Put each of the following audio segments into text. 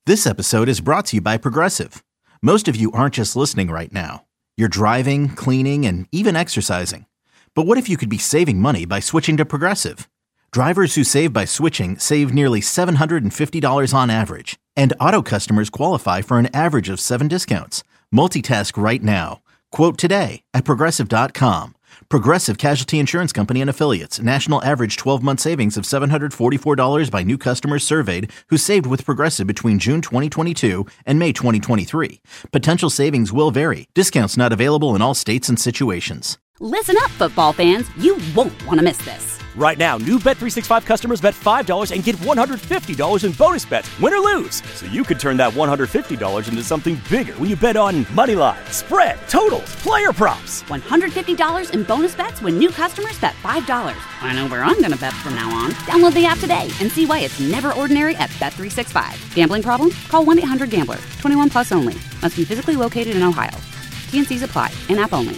This episode is brought to you by Progressive. Most of you aren't just listening right now. You're driving, cleaning, and even exercising. But what if you could be saving money by switching to Progressive? Drivers who save by switching save nearly $750 on average. And auto customers qualify for an average of 7 discounts. Multitask right now. Quote today at Progressive.com. Progressive Casualty Insurance Company and Affiliates. National average 12-month savings of $744 by new customers surveyed who saved with Progressive between June 2022 and May 2023. Potential savings will vary. Discounts not available in all states and situations. Listen up, football fans. You won't want to miss this. Right now, new Bet365 customers bet $5 and get $150 in bonus bets, win or lose. So you could turn that $150 into something bigger when you bet on money line, spread, totals, player props. $150 in bonus bets when new customers bet $5. I know where I'm going to bet from now on. Download the app today and see why it's never ordinary at Bet365. Gambling problem? Call 1-800-GAMBLER. 21 plus only. Must be physically located in Ohio. T&Cs apply. In-app only.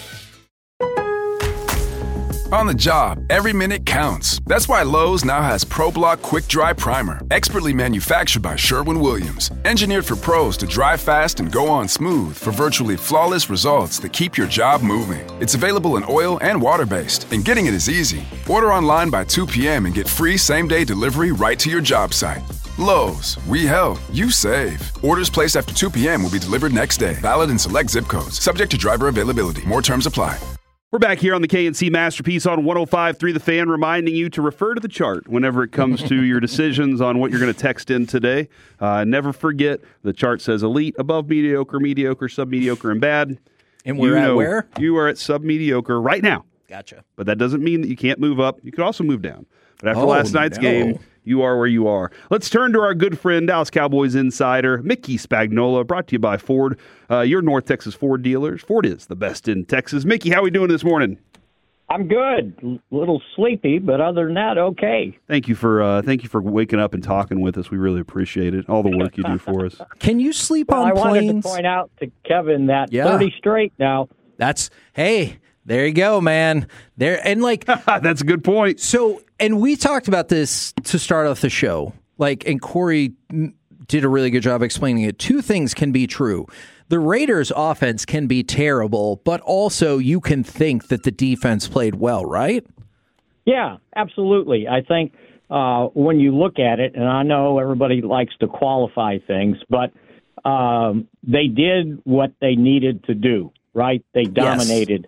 On the job, every minute counts. That's why Lowe's now has ProBlock Quick Dry Primer, expertly manufactured by Sherwin-Williams. Engineered for pros to dry fast and go on smooth for virtually flawless results that keep your job moving. It's available in oil and water-based, and getting it is easy. Order online by 2 p.m. and get free same-day delivery right to your job site. Lowe's, we help, you save. Orders placed after 2 p.m. will be delivered next day. Valid in select zip codes. Subject to driver availability. More terms apply. We're back here on the KNC Masterpiece on 105.3 The Fan, reminding you to refer to the chart whenever it comes to your decisions on what you're going to text in today. Never forget, the chart says elite, above mediocre, mediocre, submediocre, and bad. And we're at where? You are at submediocre right now. Gotcha. But that doesn't mean that you can't move up. You could also move down. But after last night's game, you are where you are. Let's turn to our good friend, Dallas Cowboys insider, Mickey Spagnola, brought to you by Ford, your North Texas Ford dealers. Ford is the best in Texas. Mickey, how are we doing this morning? I'm good. A little sleepy, but other than that, okay. Thank you for waking up and talking with us. We really appreciate it. All the work you do for us. Can you sleep on I planes? wanted to point out to Kevin that 30 straight now. Hey, there you go, man. That's a good point. So, and we talked about this to start off the show. And Corey did a really good job explaining it. Two things can be true. The Raiders' offense can be terrible, but also you can think that the defense played well, right? Yeah, absolutely. I think when you look at it, and I know everybody likes to qualify things, but they did what they needed to do, right? They dominated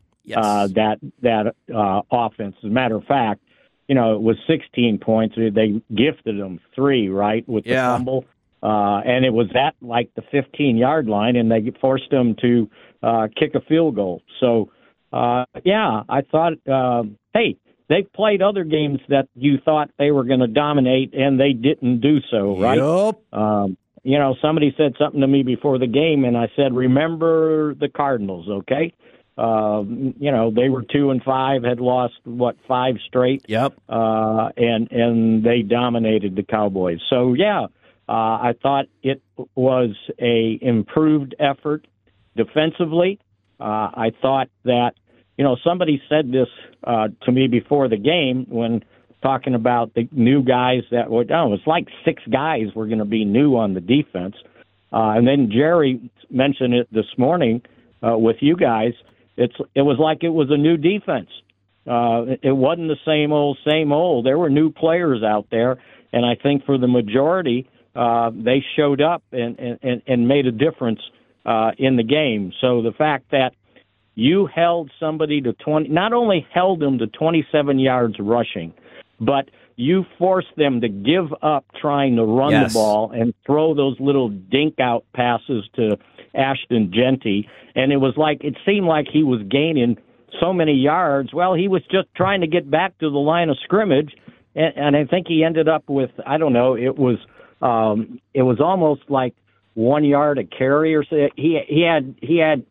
that offense. As a matter of fact, it was 16 points. They gifted them 3, right, with the fumble. And it was at the 15-yard line, and they forced them to kick a field goal. So, I thought, hey, they've played other games that you thought they were going to dominate, and they didn't do so, right? Yep. Somebody said something to me before the game, and I said, remember the Cardinals, okay? They were 2-5, had lost 5 straight. Yep. And they dominated the Cowboys. So I thought it was a improved effort defensively. I thought that somebody said this to me before the game when talking about the new guys that were. It's like 6 guys were going to be new on the defense, and then Jerry mentioned it this morning with you guys. It was like it was a new defense. It wasn't the same old. There were new players out there, and I think for the majority, they showed up and made a difference in the game. So the fact that you held somebody to 20, not only held them to 27 yards rushing, but you forced them to give up trying to run the ball and throw those little dink-out passes to Ashton Genty, and it seemed like he was gaining so many yards. Well, he was just trying to get back to the line of scrimmage, and I think he ended up with, I don't know, it was almost like 1 yard a carry or so. He had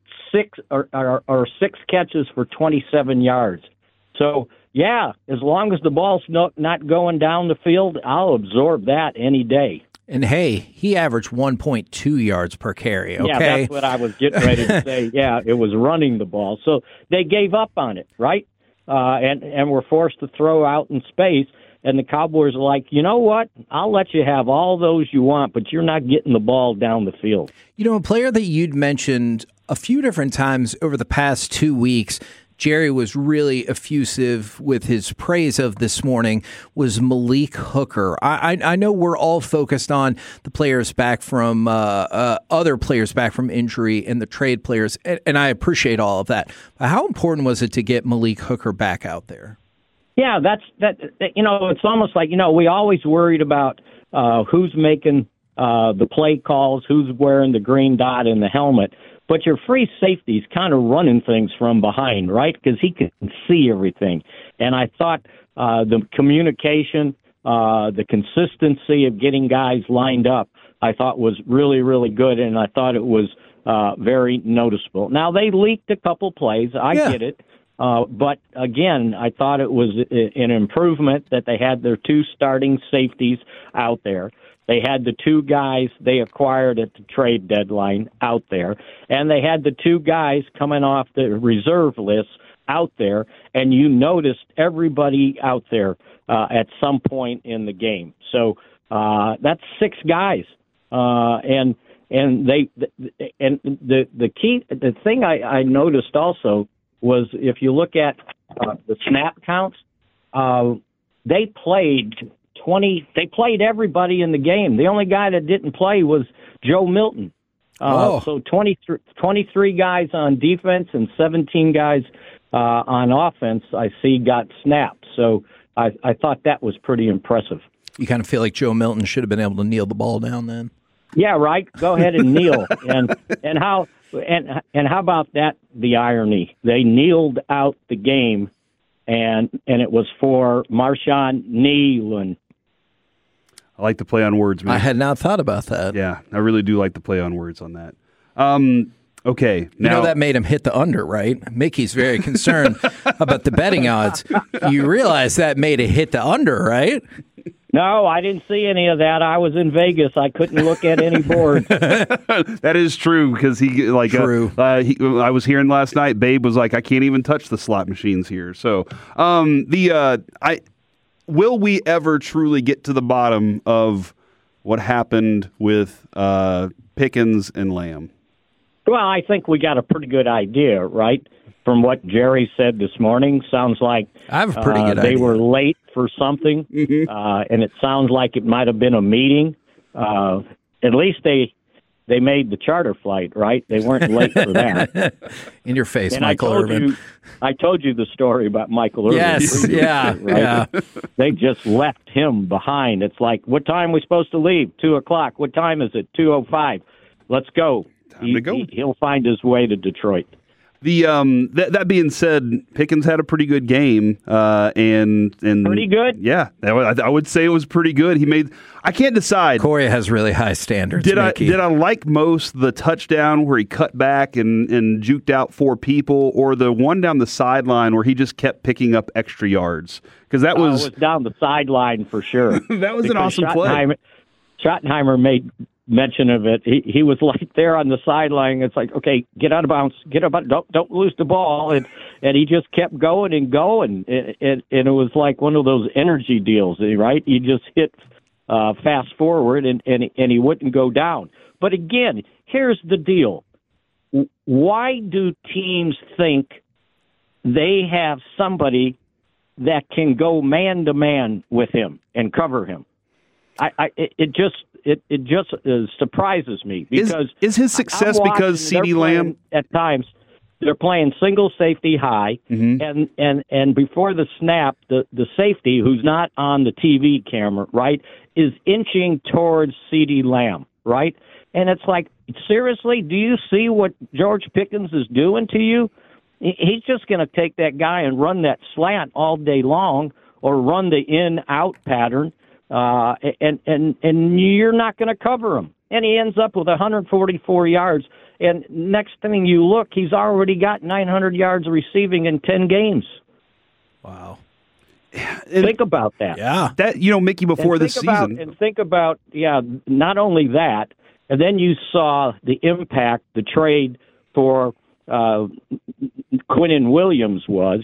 6 catches for 27 yards. So as long as the ball's not going down the field, I'll absorb that any day. And hey, he averaged 1.2 yards per carry, okay? Yeah, that's what I was getting ready to say. Yeah, it was running the ball. So they gave up on it, right? And were forced to throw out in space. and the Cowboys are like, you know what? I'll let you have all those you want, but you're not getting the ball down the field. You know, a player that you'd mentioned a few different times over the past 2 weeks, Jerry was really effusive with his praise of this morning, was Malik Hooker. I know we're all focused on the players back from other players back from injury and the trade players, and I appreciate all of that. But how important was it to get Malik Hooker back out there? Yeah, that. You know, it's almost like, you know, we always worried about who's making the play calls, who's wearing the green dot in the helmet. But your free safety's kind of running things from behind, right? Because he can see everything. And I thought the communication, the consistency of getting guys lined up, I thought was really, really good, and I thought it was very noticeable. Now, they leaked a couple plays. I get it. But, again, I thought it was an improvement that they had their two starting safeties out there. They had the two guys they acquired at the trade deadline out there, and they had the two guys coming off the reserve list out there, and you noticed everybody out there at some point in the game. So that's 6 guys, and the thing I noticed also was if you look at the snap counts, they played 20. They played everybody in the game. The only guy that didn't play was Joe Milton. So 23 guys on defense and 17 guys on offense, I see, got snapped. So I thought that was pretty impressive. You kind of feel like Joe Milton should have been able to kneel the ball down then. Yeah, right. Go ahead and kneel. and how about that? The irony, they kneeled out the game, and it was for Marshawn Kneeland. I like to play on words, man. I had not thought about that. Yeah, I really do like to play on words on that. Okay. Now, you know that made him hit the under, right? Mickey's very concerned about the betting odds. You realize that made it hit the under, right? No, I didn't see any of that. I was in Vegas. I couldn't look at any boards. That is true because True. I was hearing last night. Babe was like, I can't even touch the slot machines here. So will we ever truly get to the bottom of what happened with Pickens and Lamb? Well, I think we got a pretty good idea, right? From what Jerry said this morning, sounds like I have a pretty good they idea. were late for something, and it sounds like it might have been a meeting. At least they made the charter flight, right? They weren't late for that. In your face, and Michael Irvin. I told you the story about Michael Irvin. Yes, yeah, right? yeah. They just left him behind. It's like, what time are we supposed to leave? 2:00. What time is it? 2:05. Let's go. Time to go. He'll find his way to Detroit. That being said, Pickens had a pretty good game, and pretty good. Yeah, I would say it was pretty good. I can't decide. Corey has really high standards. Did Mickey. I like most the touchdown where he cut back and juked out 4 people, or the one down the sideline where he just kept picking up extra yards? Because that was down the sideline for sure. That was an awesome play. Schottenheimer made mention of it. He was like there on the sideline. It's like, okay, get out of bounds, don't lose the ball, and he just kept going and going, and it was like one of those energy deals, right? You just hit fast forward, and he wouldn't go down. But again, here's the deal: why do teams think they have somebody that can go man to man with him and cover him? It just surprises me because is his success because CeeDee Lamb at times they're playing single safety high, and before the snap, the safety who's not on the TV camera, right, is inching towards CeeDee Lamb, right, and it's like, seriously, do you see what George Pickens is doing to you? He's just going to take that guy and run that slant all day long, or run the in-out pattern. And you're not going to cover him. And he ends up with 144 yards. And next thing you look, he's already got 900 yards receiving in 10 games. Wow. Think about that. Yeah. That, Mickey, before this season. And think about, not only that, and then you saw the impact the trade for Quinnen Williams was.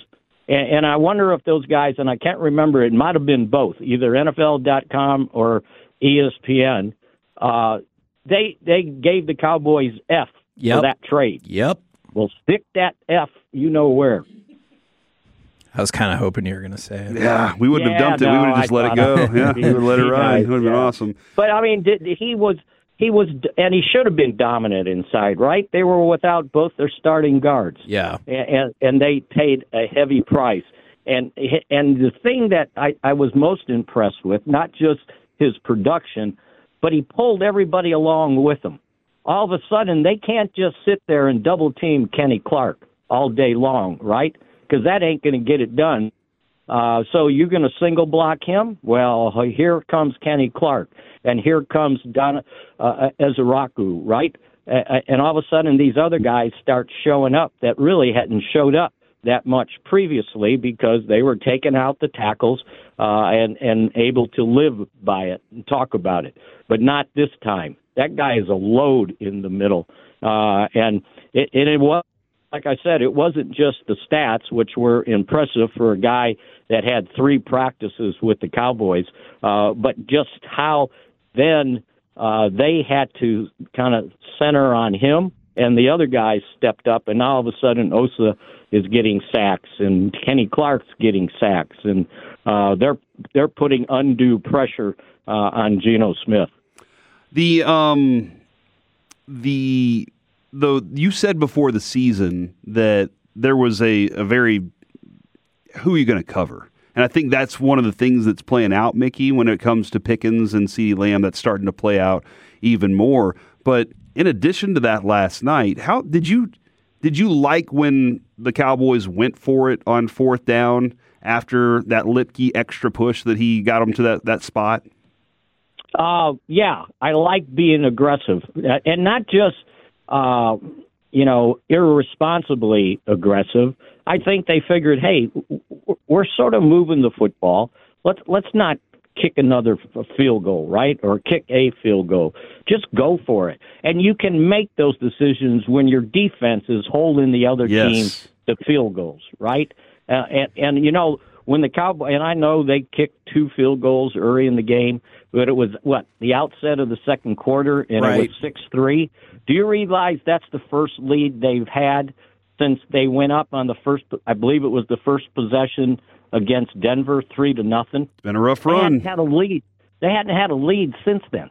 And I wonder if those guys, and I can't remember, it might have been both, either NFL.com or ESPN, they gave the Cowboys F for that trade. Yep. Well, stick that F you know where. I was kind of hoping you were going to say it. Yeah, we wouldn't have dumped it. We would have just let it go. Yeah, we would have let it ride. It would have been awesome. But, I mean, he was, and he should have been dominant inside, right? They were without both their starting guards. Yeah. And they paid a heavy price. And the thing that I was most impressed with, not just his production, but he pulled everybody along with him. All of a sudden, they can't just sit there and double-team Kenny Clark all day long, right? Because that ain't going to get it done. So you're going to single block him? Well, here comes Kenny Clark, and here comes Don Ezeraku, right? And all of a sudden, these other guys start showing up that really hadn't showed up that much previously because they were taking out the tackles and able to live by it and talk about it. But not this time. That guy is a load in the middle. And it was, like I said, it wasn't just the stats, which were impressive for a guy that had 3 practices with the Cowboys, but just how then they had to kind of center on him, and the other guys stepped up, and all of a sudden Osa is getting sacks, and Kenny Clark's getting sacks, and they're putting undue pressure on Geno Smith. You said before the season that there was a very who are you going to cover? And I think that's one of the things that's playing out, Mickey, when it comes to Pickens and CeeDee Lamb. That's starting to play out even more. But in addition to that last night, how did you like when the Cowboys went for it on 4th down after that Lipke extra push that he got them to that spot? Yeah, I like being aggressive, and not just irresponsibly aggressive. I think they figured, hey, we're sort of moving the football. Let's not kick another field goal, right? Or kick a field goal. Just go for it. And you can make those decisions when your defense is holding the other team to field goals, right? When the Cowboys, and I know they kicked 2 field goals early in the game, but it was, the outset of the second quarter, and It was 6-3. Do you realize that's the first lead they've had since they went up on the first, I believe it was the first possession against Denver, 3-0? It's been a rough run. They hadn't had a lead. They hadn't had a lead since then.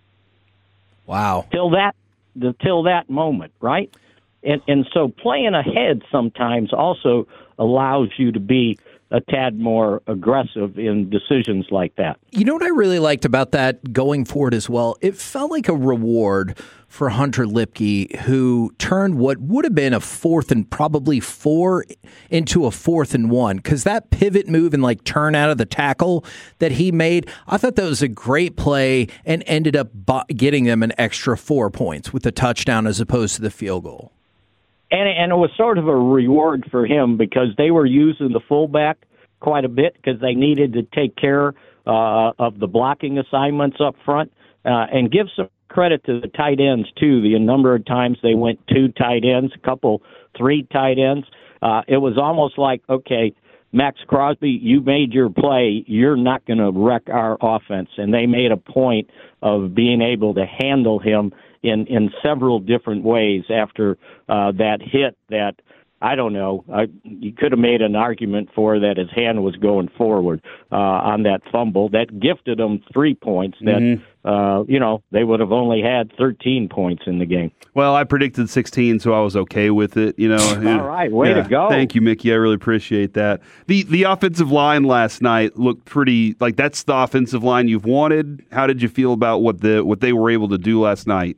Wow. Till that moment, right? And so playing ahead sometimes also allows you to be a tad more aggressive in decisions like that. You know what I really liked about that going forward as well? It felt like a reward for Hunter Lipke, who turned what would have been a 4th and probably 4 into a 4th and 1, because that pivot move and turn out of the tackle that he made, I thought that was a great play and ended up getting them an extra 4 points with the touchdown as opposed to the field goal. And it was sort of a reward for him because they were using the fullback quite a bit because they needed to take care of the blocking assignments up front, and give some credit to the tight ends, too. The number of times they went 2 tight ends, a couple 3 tight ends. It was almost like, okay, Max Crosby, you made your play. You're not going to wreck our offense. And they made a point of being able to handle him in several different ways after that hit that, I don't know, you could have made an argument for that his hand was going forward on that fumble. That gifted them 3 points that, they would have only had 13 points in the game. Well, I predicted 16, so I was okay with it. All right, way to go. Thank you, Mickey. I really appreciate that. The offensive line last night looked pretty, that's the offensive line you've wanted. How did you feel about what they were able to do last night?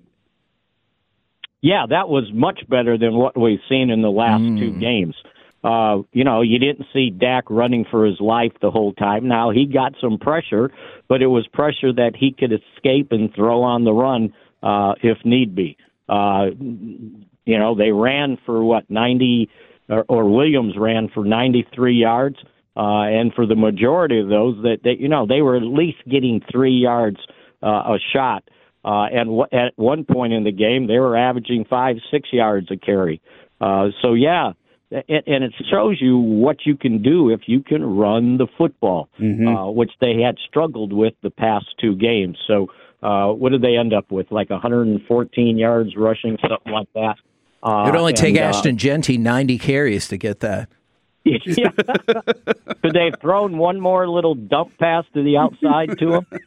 Yeah, that was much better than what we've seen in the last 2 games. You didn't see Dak running for his life the whole time. Now, he got some pressure, but it was pressure that he could escape and throw on the run if need be. They ran for 90, or Williams ran for 93 yards, and for the majority of those, they were at least getting 3 yards a shot. And at one point in the game, they were averaging 5-6 yards a carry. and it shows you what you can do if you can run the football, which they had struggled with the past 2 games. So what did they end up with? Like 114 yards rushing, something like that. It would only take Ashton Genty 90 carries to get that. Yeah. Could they have thrown one more little dump pass to the outside to him?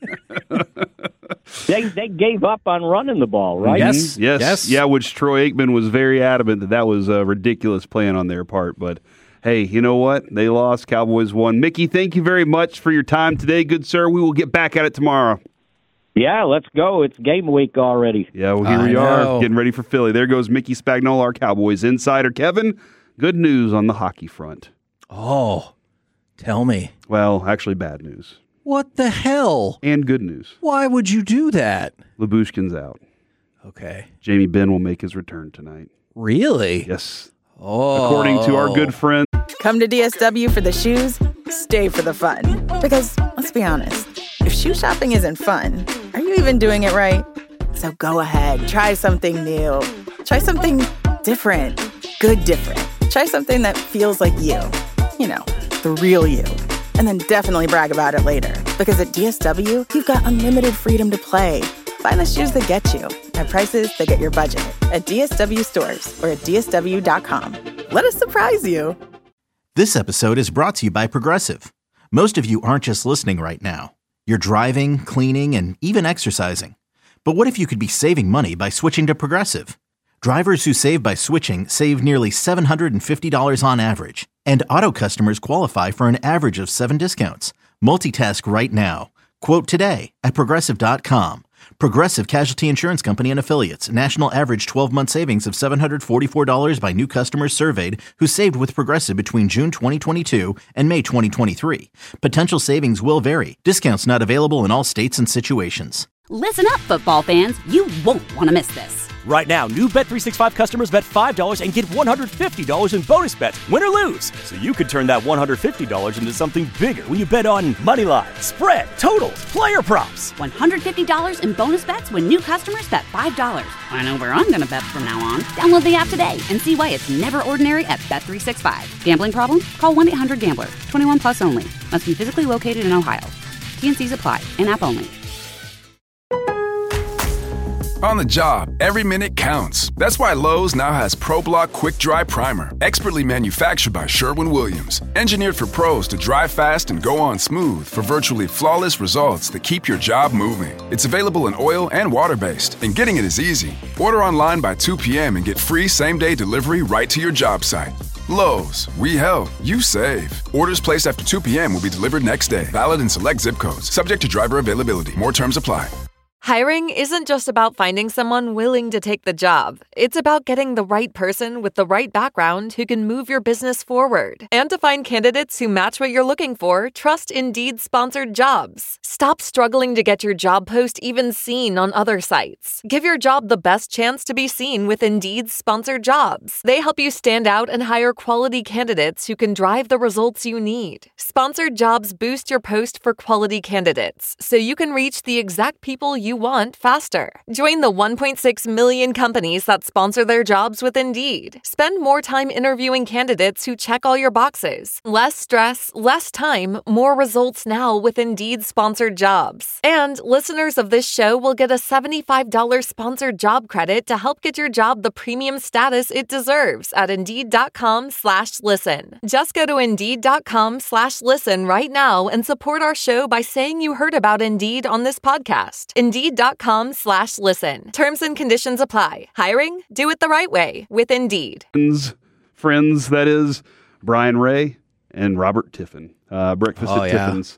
They gave up on running the ball, right? Yes. Yeah, which Troy Aikman was very adamant that was a ridiculous plan on their part. But, hey, you know what? They lost. Cowboys won. Mickey, thank you very much for your time today, good sir. We will get back at it tomorrow. Yeah, let's go. It's game week already. Yeah, well, here we are getting ready for Philly. There goes Mickey Spagnola, our Cowboys insider. Kevin, good news on the hockey front. Oh, tell me. Well, actually bad news. What the hell? And good news. Why would you do that? Labushkin's out. Okay. Jamie Benn will make his return tonight. Really? Yes. Oh. According to our good friend. Come to DSW for the shoes, stay for the fun. Because, let's be honest, if shoe shopping isn't fun, are you even doing it right? So go ahead, try something new. Try something different. Good different. Try something that feels like you. You know, the real you. And then definitely brag about it later. Because at DSW, you've got unlimited freedom to play. Find the shoes that get you at prices that get your budget at DSW stores or at DSW.com. Let us surprise you. This episode is brought to you by Progressive. Most of you aren't just listening right now. You're driving, cleaning, and even exercising. But what if you could be saving money by switching to Progressive? Drivers who save by switching save nearly $750 on average. And auto customers qualify for an average of 7 discounts. Multitask right now. Quote today at Progressive.com. Progressive Casualty Insurance Company and Affiliates. National average 12-month savings of $744 by new customers surveyed who saved with Progressive between June 2022 and May 2023. Potential savings will vary. Discounts not available in all states and situations. Listen up, football fans. You won't want to miss this. Right now, new Bet365 customers bet $5 and get $150 in bonus bets, win or lose. So you could turn that $150 into something bigger when you bet on moneyline, spread, totals, player props. $150 in bonus bets when new customers bet $5. I know where I'm going to bet from now on. Download the app today and see why it's never ordinary at Bet365. Gambling problem? Call 1-800-GAMBLER. 21 plus only. Must be physically located in Ohio. T&Cs apply. In-app only. On the job, every minute counts. That's why Lowe's now has ProBlock Quick Dry Primer, expertly manufactured by Sherwin-Williams. Engineered for pros to dry fast and go on smooth for virtually flawless results that keep your job moving. It's available in oil and water-based, and getting it is easy. Order online by 2 p.m. and get free same-day delivery right to your job site. Lowe's, we help, you save. Orders placed after 2 p.m. will be delivered next day. Valid in select zip codes. Subject to driver availability. More terms apply. Hiring isn't just about finding someone willing to take the job. It's about getting the right person with the right background who can move your business forward. And to find candidates who match what you're looking for, trust Indeed sponsored jobs. Stop struggling to get your job post even seen on other sites. Give your job the best chance to be seen with Indeed sponsored jobs. They help you stand out and hire quality candidates who can drive the results you need. Sponsored jobs boost your post for quality candidates, so you can reach the exact people you want faster. Join the 1.6 million companies that sponsor their jobs with Indeed. Spend more time interviewing candidates who check all your boxes. Less stress, less time, more results now with Indeed sponsored jobs. And listeners of this show will get a $75 sponsored job credit to help get your job the premium status it deserves at Indeed.com/listen. Just go to Indeed.com/listen right now and support our show by saying you heard about Indeed on this podcast. Indeed.com/listen. Terms and conditions apply. Hiring? Do it the right way with Indeed. Friends, that is Brian Ray and Robert Tiffin. Breakfast at Tiffin's.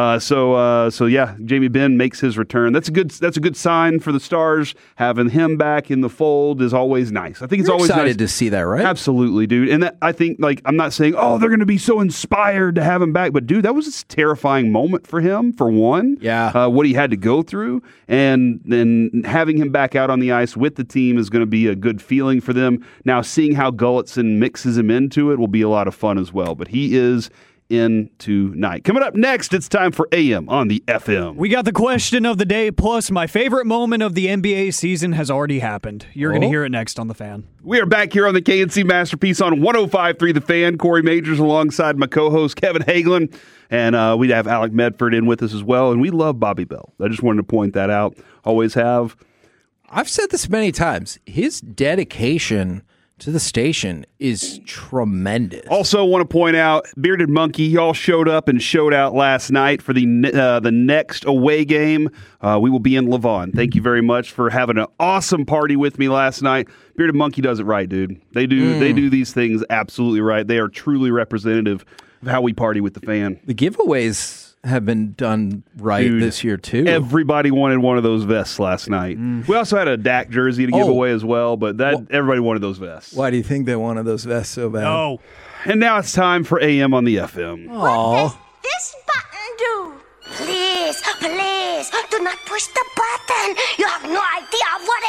So yeah, Jamie Benn makes his return. That's a good sign for the Stars. Having him back in the fold is always nice. I think it's always excited nice to see that, right? Absolutely, dude. And that, I think, like, I'm not saying, oh, they're going to be so inspired to have him back, but dude, that was a terrifying moment for him. For one, what he had to go through, and then having him back out on the ice with the team is going to be a good feeling for them. Now, seeing how Gulletson mixes him into it will be a lot of fun as well. But he is in tonight. Coming up next, it's time for AM on the FM. We got the question of the day, plus my favorite moment of the NBA season has already happened. You're going to hear it next on The Fan. We are back here on the KNC Masterpiece on 105.3 The Fan. Corey Majors alongside my co-host Kevin Hagelin. And we have Alec Medford in with us as well. And we love Bobby Bell. I just wanted to point that out. Always have. I've said this many times. His dedication to the station is tremendous. Also want to point out, Bearded Monkey, y'all showed up and showed out last night for the next away game. We will be in Levon. Thank you very much for having an awesome party with me last night. Bearded Monkey does it right, dude. They do these things absolutely right. They are truly representative of how we party with the fan. The giveaways have been done right this year, too. Everybody wanted one of those vests last night. We also had a Dak jersey to give away as well, but everybody wanted those vests. Why do you think they wanted those vests so bad? Oh. And now it's time for AM on the FM. What does this button do? Please, do not push the button. You have no idea what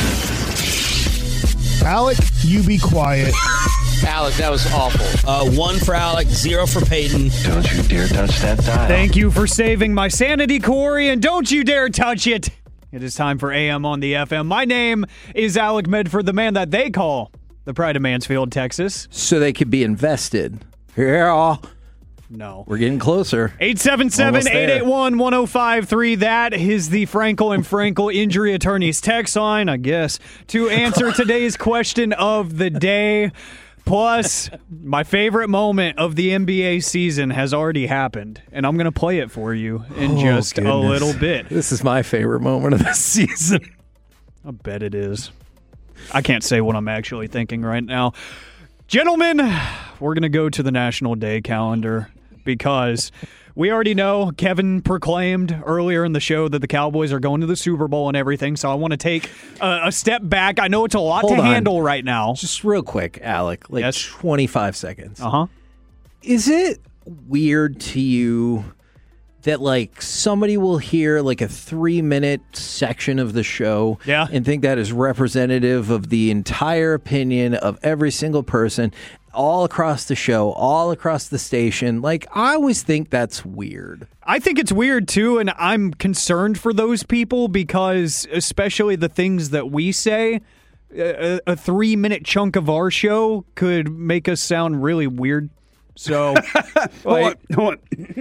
it... Alec, you be quiet. Alec, that was awful. 1 for Alec, 0 for Peyton. Don't you dare touch that dial. Thank you for saving my sanity, Corey, and don't you dare touch it. It is time for AM on the FM. My name is Alec Medford, the man that they call the Pride of Mansfield, Texas. So they could be invested. Yeah. No. We're getting closer. 877-881-1053. That is the Frankel and Frankel Injury Attorneys text line, I guess, to answer today's question of the day. Plus, my favorite moment of the NBA season has already happened, and I'm going to play it for you in just a little bit. This is my favorite moment of the season. I bet it is. I can't say what I'm actually thinking right now. Gentlemen, we're going to go to the National Day calendar because we already know Kevin proclaimed earlier in the show that the Cowboys are going to the Super Bowl and everything, so I want to take a step back. I know it's a lot to handle right now. Just real quick, Alec, 25 seconds. Uh-huh. Is it weird to you that, somebody will hear, a 3-minute section of the show and think that is representative of the entire opinion of every single person all across the show, all across the station? I always think that's weird. I think it's weird, too, and I'm concerned for those people because, especially the things that we say, a 3-minute chunk of our show could make us sound really weird. So, hold on.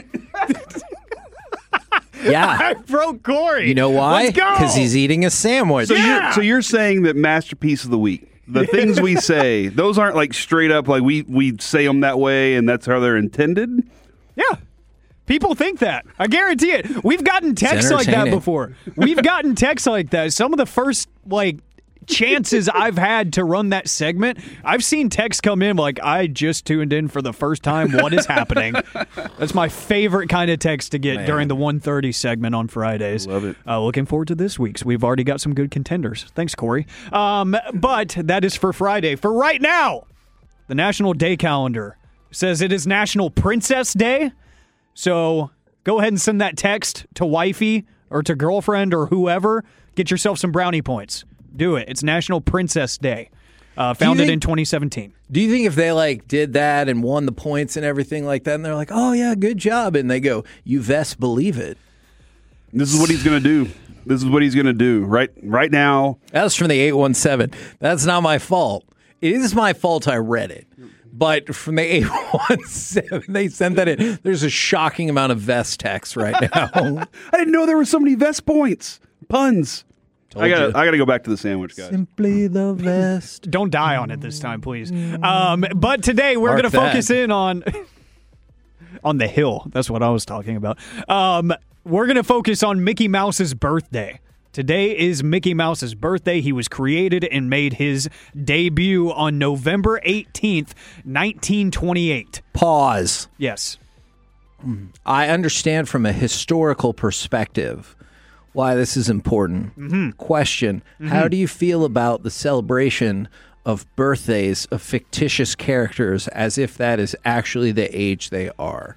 Yeah. I broke Corey. You know why? Let's go. Because he's eating a sandwich. So you're saying that Masterpiece of the Week, the things we say, those aren't straight up we say them that way and that's how they're intended? Yeah. People think that. I guarantee it. We've gotten texts like that before. We've gotten texts like that. Some of the first chances I've had to run that segment, I've seen texts come in I just tuned in for the first time. What is happening? That's my favorite kind of text to get during the 1:30 segment on Fridays. Love it. Looking forward to this week's. We've already got some good contenders. Thanks, Corey. But that is for Friday. For right now, the National Day calendar says it is National Princess Day. So go ahead and send that text to wifey or to girlfriend or whoever. Get yourself some brownie points. Do it. It's National Princess Day. Founded in 2017. Do you think if they did that and won the points and everything like that, and they're like, oh yeah, good job, and they go, you best believe it. This is what he's going to do. This is what he's going to do right now. That's from the 817. That's not my fault. It is my fault I read it. But from the 817, they sent that in. There's a shocking amount of vest text right now. I didn't know there were so many vest points. Puns. I gotta go back to the sandwich, guys. Simply the best. Don't die on it this time, please. But today we're going to focus in on the hill. That's what I was talking about. We're going to focus on Mickey Mouse's birthday. Today is Mickey Mouse's birthday. He was created and made his debut on November 18th, 1928. Pause. Yes. I understand from a historical perspective why this is important. Mm-hmm. Question, how do you feel about the celebration of birthdays of fictitious characters as if that is actually the age they are?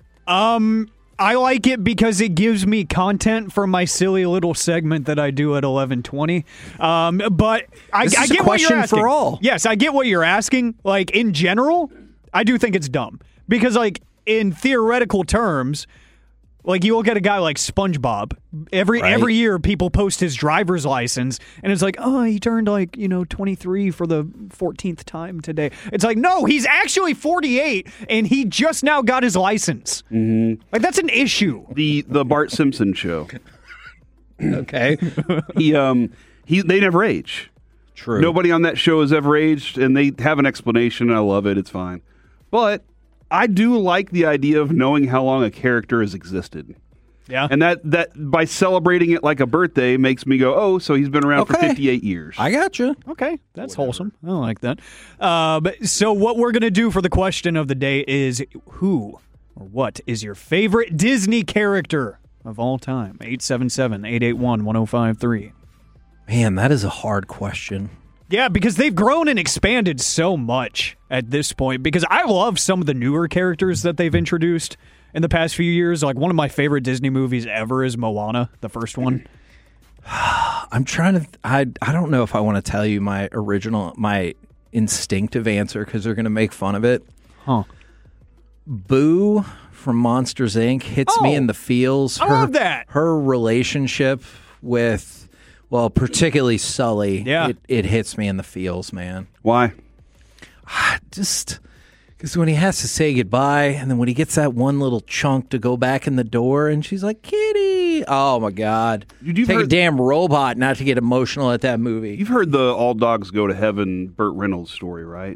I like it because it gives me content for my silly little segment that I do at 11:20. But I get what you're asking. For all. Yes, I get what you're asking. In general, I do think it's dumb because in theoretical terms, like you look at a guy like SpongeBob. Every year, people post his driver's license, and it's like, oh, he turned 23 for the 14th time today. It's like, no, he's actually 48, and he just now got his license. Mm-hmm. Like that's an issue. The Bart Simpson show. Okay. They never age. True. Nobody on that show has ever aged, and they have an explanation. And I love it. It's fine, but I do like the idea of knowing how long a character has existed. Yeah. And that by celebrating it like a birthday makes me go, oh, so he's been around for 58 years. I got you. Okay, that's wholesome. I like that. So what we're going to do for the question of the day is who or what is your favorite Disney character of all time? 877-881-1053. Man, that is a hard question. Yeah, because they've grown and expanded so much at this point. Because I love some of the newer characters that they've introduced in the past few years. Like one of my favorite Disney movies ever is Moana, the first one. I'm trying to. I don't know if I want to tell you my instinctive answer because they're going to make fun of it. Huh? Boo from Monsters Inc. hits me in the feels. I love that. Her relationship with. Well, particularly Sully, it hits me in the feels, man. Why? Just because when he has to say goodbye, and then when he gets that one little chunk to go back in the door, and she's like, Kitty. Oh, my God. Take a damn robot not to get emotional at that movie. You've heard the All Dogs Go to Heaven Burt Reynolds story, right?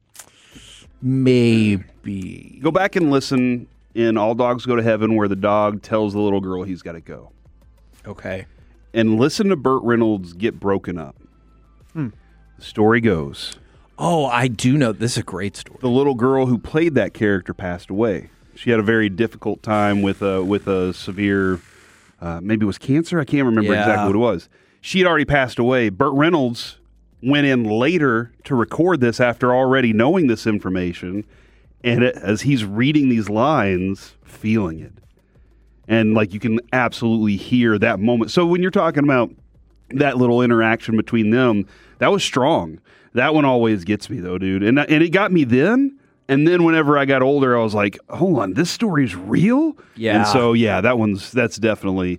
Maybe. Go back and listen in All Dogs Go to Heaven where the dog tells the little girl he's got to go. Okay. And listen to Burt Reynolds get broken up. The story goes. Oh, I do know. This is a great story. The little girl who played that character passed away. She had a very difficult time with a severe, maybe it was cancer. I can't remember exactly what it was. She had already passed away. Burt Reynolds went in later to record this after already knowing this information. And as he's reading these lines, feeling it. And you can absolutely hear that moment. So when you're talking about that little interaction between them, that was strong. That one always gets me though, dude. And it got me then. And then whenever I got older, I was like, hold on, this story is real? Yeah. And so, that's definitely,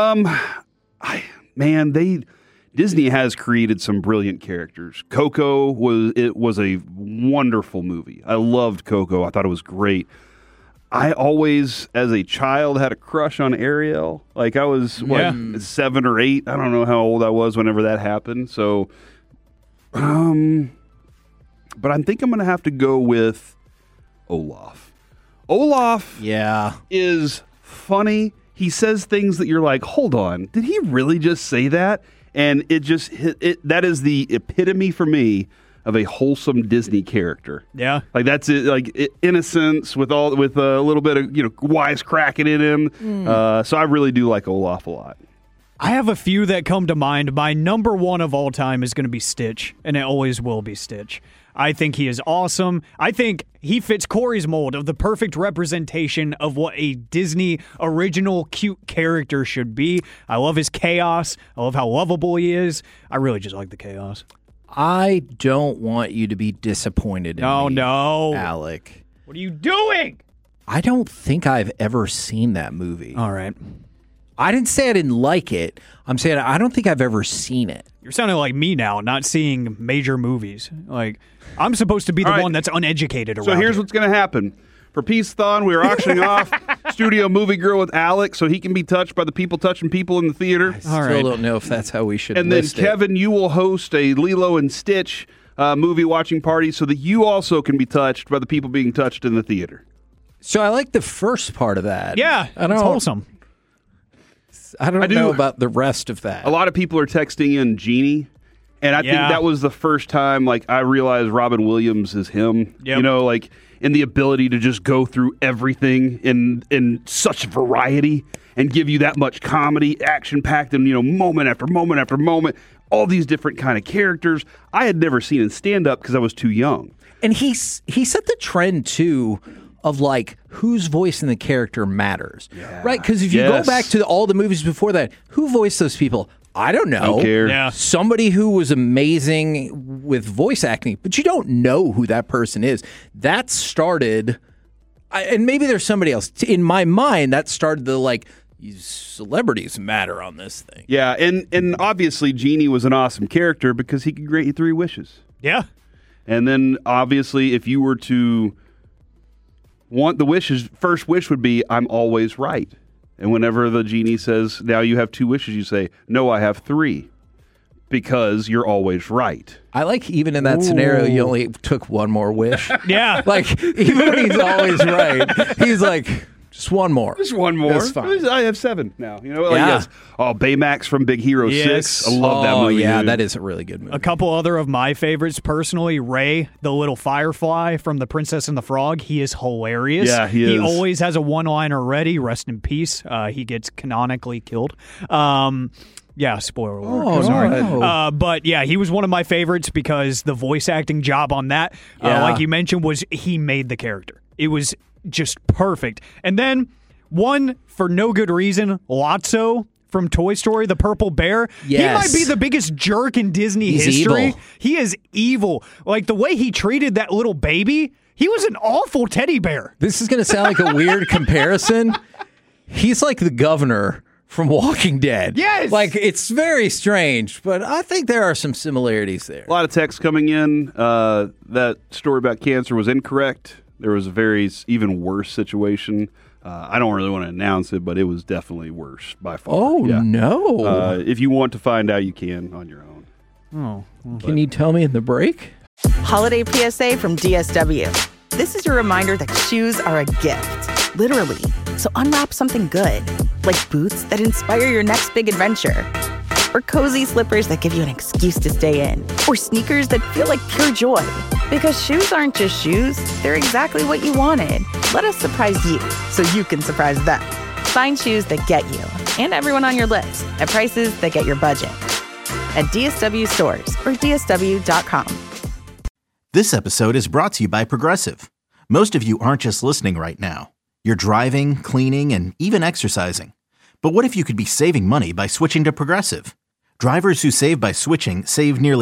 Disney has created some brilliant characters. Coco was a wonderful movie. I loved Coco. I thought it was great. I always, as a child, had a crush on Ariel. I was, 7 or 8? I don't know how old I was whenever that happened. So, but I think I'm going to have to go with Olaf. Olaf is funny. He says things that you're like, hold on, did he really just say that? And that is the epitome for me of a wholesome Disney character. Yeah. That's it, innocence with a little bit of, wisecracking in him. So I really do like Olaf a lot. I have a few that come to mind. My number one of all time is going to be Stitch, and it always will be Stitch. I think he is awesome. I think he fits Corey's mold of the perfect representation of what a Disney original cute character should be. I love his chaos. I love how lovable he is. I really just like the chaos. I don't want you to be disappointed in me, no, Alec. What are you doing? I don't think I've ever seen that movie. All right. I didn't say I didn't like it. I'm saying I don't think I've ever seen it. You're sounding like me now, not seeing major movies. I'm supposed to be the one that's uneducated around. So here's what's going to happen. For Peace-thon, we are auctioning off Studio Movie Girl with Alec so he can be touched by the people touching people in the theater. I still don't know if that's how we should And then, list Kevin, you will host a Lilo and Stitch movie watching party so that you also can be touched by the people being touched in the theater. So I like the first part of that. Yeah, it's wholesome. I don't know about the rest of that. A lot of people are texting in Genie, and I think that was the first time I realized Robin Williams is him. Yep. And the ability to just go through everything in such variety and give you that much comedy, action-packed, and moment after moment after moment, all these different kind of characters I had never seen in stand-up because I was too young. And he set the trend too of whose voice in the character matters, right? Because if you go back to all the movies before that, who voiced those people? I don't know. Don't care. Yeah. Somebody who was amazing with voice acting, but you don't know who that person is. That started and maybe there's somebody else. In my mind, that started the these celebrities matter on this thing. Yeah, and obviously Genie was an awesome character because he could grant you 3 wishes. Yeah. And then obviously if you were to want the wishes, first wish would be, I'm always right. And whenever the genie says, now you have 2 wishes, you say, no, I have 3. Because you're always right. I like even in that scenario, you only took one more wish. Yeah. Even when he's always right, he's like, just one more. Just one more. That's fine. I have 7 now. Yes. Oh, Baymax from Big Hero 6. I love that movie. Yeah, dude. that is a really good movie. A couple other of my favorites, personally, Ray, the little firefly from The Princess and the Frog. He is hilarious. Yeah, he is. He always has a one-liner ready. Rest in peace. He gets canonically killed. Yeah, spoiler alert. Oh, sorry. no. But yeah, he was one of my favorites because the voice acting job on that, like you mentioned, was he made the character. It was just perfect. And then one, for no good reason, Lotso from Toy Story, the purple bear. Yes. He might be the biggest jerk in Disney He's history. evil. He is evil. Like the way he treated that little baby, he was an awful teddy bear. This is going to sound like a weird comparison. He's like the governor from Walking Dead. Yes! It's very strange, but I think there are some similarities there. A lot of text coming in. That story about cancer was incorrect. There was a very even worse situation. I don't really want to announce it, but it was definitely worse by far. Oh, no. If you want to find out, you can on your own. Oh. Can you tell me in the break? Holiday PSA from DSW. This is your reminder that shoes are a gift, literally. So unwrap something good, like boots that inspire your next big adventure, or cozy slippers that give you an excuse to stay in, or sneakers that feel like pure joy. Because shoes aren't just shoes, they're exactly what you wanted. Let us surprise you so you can surprise them. Find shoes that get you and everyone on your list at prices that get your budget. At DSW stores or DSW.com. This episode is brought to you by Progressive. Most of you aren't just listening right now. You're driving, cleaning, and even exercising. But what if you could be saving money by switching to Progressive? Drivers who save by switching save nearly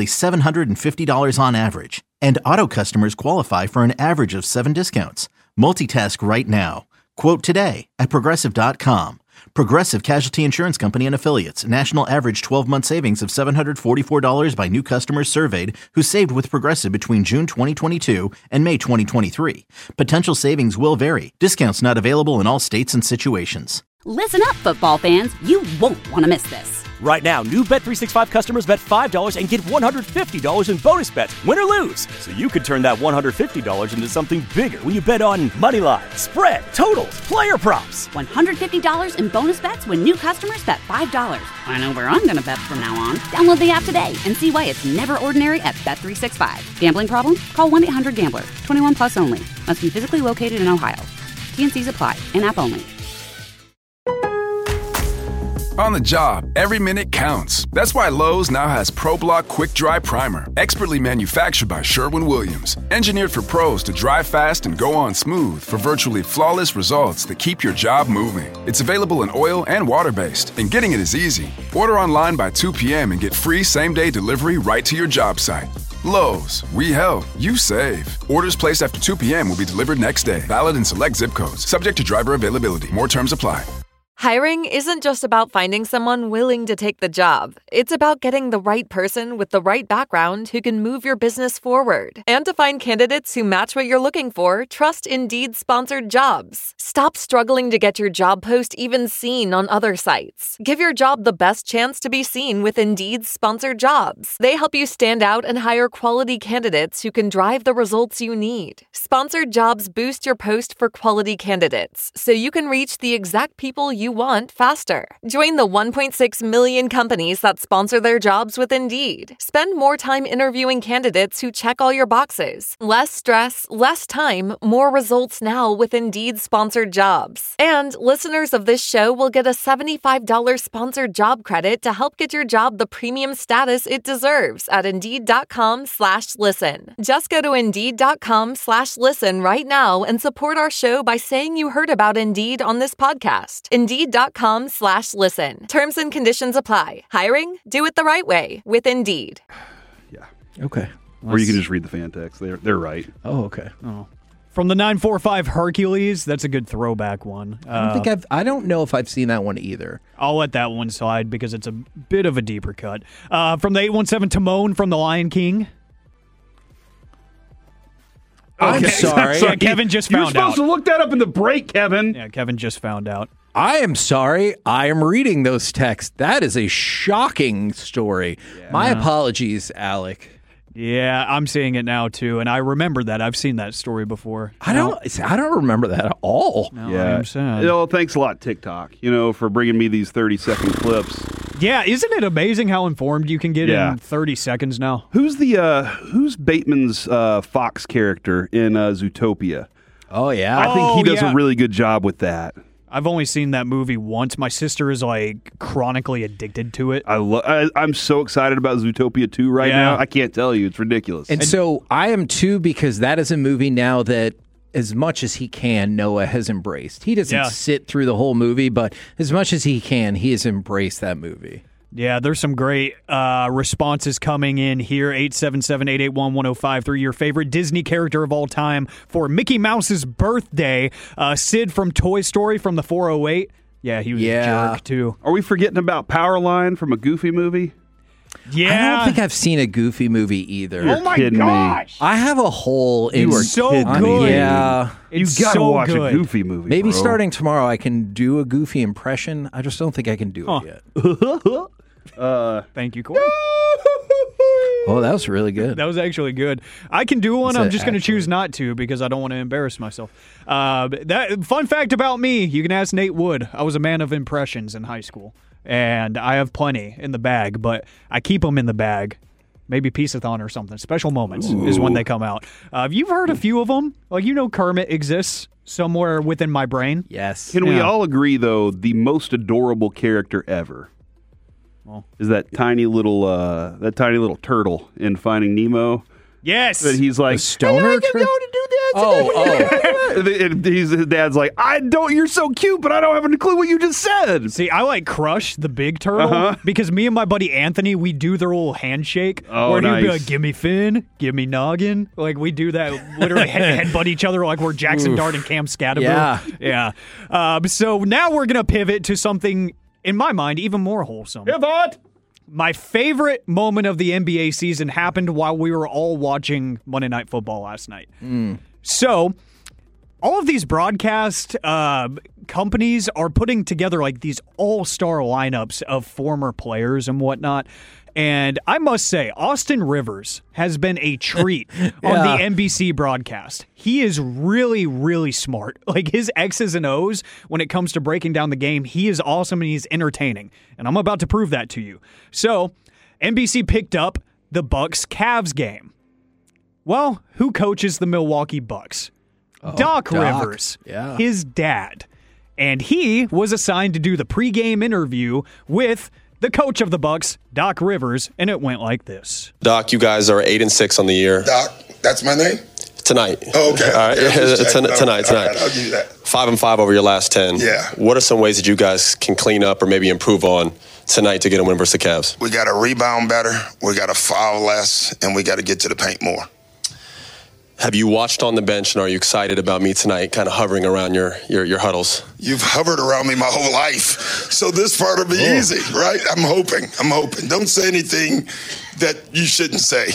$750 on average. And auto customers qualify for an average of 7 discounts. Multitask right now. Quote today at Progressive.com. Progressive Casualty Insurance Company and Affiliates. National average 12-month savings of $744 by new customers surveyed who saved with Progressive between June 2022 and May 2023. Potential savings will vary. Discounts not available in all states and situations. Listen up, football fans. You won't want to miss this. Right now, new Bet365 customers bet $5 and get $150 in bonus bets, win or lose. So you could turn that $150 into something bigger when you bet on moneyline, spread, totals, player props. $150 in bonus bets when new customers bet $5. I know where I'm going to bet from now on. Download the app today and see why it's never ordinary at Bet365. Gambling problem? Call 1-800-GAMBLER. 21 plus only. Must be physically located in Ohio. T&Cs apply. In-app only. On the job, every minute counts. That's why Lowe's now has ProBlock Quick Dry Primer, expertly manufactured by Sherwin-Williams. Engineered for pros to dry fast and go on smooth for virtually flawless results that keep your job moving. It's available in oil and water-based, and getting it is easy. Order online by 2 p.m. and get free same-day delivery right to your job site. Lowe's, we help, you save. Orders placed after 2 p.m. will be delivered next day. Valid in select zip codes. Subject to driver availability. More terms apply. Hiring isn't just about finding someone willing to take the job. It's about getting the right person with the right background who can move your business forward. And to find candidates who match what you're looking for, trust Indeed-sponsored jobs. Stop struggling to get your job post even seen on other sites. Give your job the best chance to be seen with Indeed-sponsored jobs. They help you stand out and hire quality candidates who can drive the results you need. Sponsored jobs boost your post for quality candidates, so you can reach the exact people you want faster. Join the 1.6 million companies that sponsor their jobs with Indeed. Spend more time interviewing candidates who check all your boxes. Less stress, less time, more results now with Indeed-sponsored jobs. And listeners of this show will get a $75 sponsored job credit to help get your job the premium status it deserves at Indeed.com/listen. Just go to Indeed.com/listen right now and support our show by saying you heard about Indeed on this podcast. Indeed.com/listen. Terms and conditions apply. Hiring? Do it the right way with Indeed. Yeah. Okay. Or you can just read the fan text. They're right. Oh, okay. Oh. From the 945 Hercules, that's a good throwback one. I don't know if I've seen that one either. I'll let that one slide because it's a bit of a deeper cut. From the 817 Timon from The Lion King. I'm sorry. Yeah, Kevin just found out. You're supposed to look that up in the break, Kevin. Yeah, Kevin just found out. I am sorry. I am reading those texts. That is a shocking story. Yeah. My apologies, Alec. Yeah, I'm seeing it now too, and I remember that. I've seen that story before. I don't remember that at all. No, yeah, I'm sad. Thanks a lot, TikTok. For bringing me these 30-second clips. Yeah, isn't it amazing how informed you can get in 30 seconds now? Who's Bateman's Fox character in Zootopia? Oh yeah, I think he does a really good job with that. I've only seen that movie once. My sister is chronically addicted to it. I'm so excited about Zootopia 2 right now. I can't tell you. It's ridiculous. And so I am too, because that is a movie now that as much as he can, Noah has embraced. He doesn't sit through the whole movie, but as much as he can, he has embraced that movie. Yeah, there's some great responses coming in here. 877-881-1053. Your favorite Disney character of all time for Mickey Mouse's birthday. Sid from Toy Story from the 408. Yeah, he was a jerk, too. Are we forgetting about Powerline from a Goofy movie? Yeah. I don't think I've seen a Goofy movie either. You're kidding me. I have a whole... You are so good. Yeah. You got to watch a Goofy movie, Maybe bro. Starting tomorrow I can do a Goofy impression. I just don't think I can do it yet. Thank you, Corey. Oh, that was really good. That was actually good. I can do one. I'm just going to choose not to because I don't want to embarrass myself. Fun fact about me, you can ask Nate Wood. I was a man of impressions in high school, and I have plenty in the bag, but I keep them in the bag. Maybe Peace-a-thon or something. Special moments is when they come out. You've heard a few of them. Kermit exists somewhere within my brain. Yes. Can we all agree, though, the most adorable character ever is that tiny little turtle in Finding Nemo? Yes. That he's like, the stoner. I can go to do that. His dad's like, you're so cute, but I don't have a clue what you just said. See, I like Crush, the big turtle, because me and my buddy Anthony, we do their little handshake. Where he'd be like, give me fin, give me noggin. We do that, literally headbutt each other like we're Jackson Dart and Cam Scatterbo. Yeah. So now we're going to pivot to something, in my mind, even more wholesome. Pivot! My favorite moment of the NBA season happened while we were all watching Monday Night Football last night. So, all of these broadcast companies are putting together these all-star lineups of former players and whatnot. And I must say, Austin Rivers has been a treat on the NBC broadcast. He is really, really smart. His X's and O's, when it comes to breaking down the game, he is awesome and he's entertaining. And I'm about to prove that to you. So, NBC picked up the Bucks-Cavs game. Well, who coaches the Milwaukee Bucks? Doc Rivers, his dad. And he was assigned to do the pregame interview with the coach of the Bucks, Doc Rivers, and it went like this. Doc, you guys are 8-6 on the year. Doc, that's my name? Tonight. Oh, okay. All right. Tonight. All right, I'll give you that. 5-5 over your last 10. Yeah. What are some ways that you guys can clean up or maybe improve on tonight to get a win versus the Cavs? We got to rebound better, we got to foul less, and we got to get to the paint more. Have you watched on the bench, and are you excited about me tonight, kind of hovering around your huddles? You've hovered around me my whole life, so this part will be easy, right? I'm hoping. Don't say anything that you shouldn't say.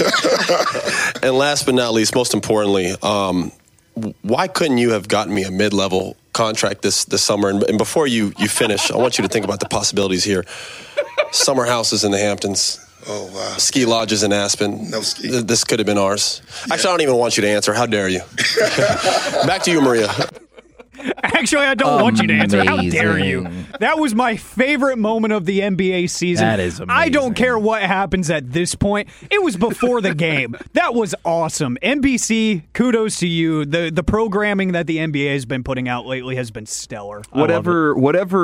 And last but not least, most importantly, why couldn't you have gotten me a mid-level contract this summer? And before you finish, I want you to think about the possibilities here. Summer houses in the Hamptons. Oh, wow. Ski lodges in Aspen. No ski. This could have been ours. Yeah. Actually, I don't even want you to answer. How dare you? Back to you, Maria. Actually, I don't want you to answer. How dare you? That was my favorite moment of the NBA season. That is amazing. I don't care what happens at this point. It was before the game. That was awesome. NBC, kudos to you. The programming that the NBA has been putting out lately has been stellar. Whatever